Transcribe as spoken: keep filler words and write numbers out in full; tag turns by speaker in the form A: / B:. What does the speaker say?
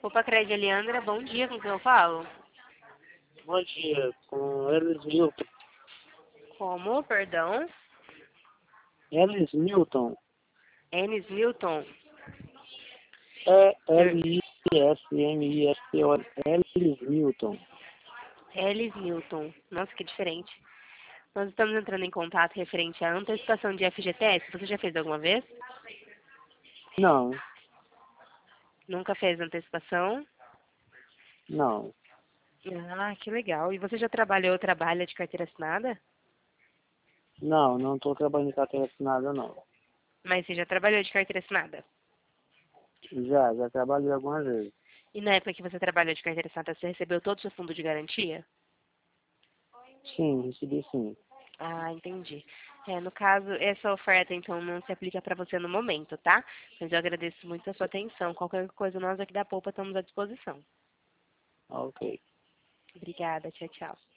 A: Opa, Crédito Eliandra, bom dia, com quem eu falo?
B: Bom dia, com Elis Milton.
A: Como, perdão?
B: Elis Milton.
A: Enes Milton?
B: É
A: Senhor
B: L I S M I S T O N. Elis Milton.
A: Elis Milton. Nossa, que diferente. Nós estamos entrando em contato referente à antecipação de F G T S. Você já fez alguma vez?
B: Não,
A: Nunca fez antecipação?
B: não,
A: Ah, que legal. E você já trabalhou ou trabalha de carteira assinada?
B: não, não estou trabalhando em carteira assinada, não.
A: Mas você já trabalhou de carteira assinada?
B: Já, já trabalhei algumas vezes.
A: E na época que você trabalhou de carteira assinada, você recebeu todo o seu fundo de garantia?
B: Sim, recebi sim.
A: Ah, entendi. É, no caso, essa oferta, então, não se aplica para você no momento, tá? Mas eu agradeço muito a sua atenção. Qualquer coisa, nós aqui da Poupa estamos à disposição.
B: Ok.
A: Obrigada, tchau, tchau.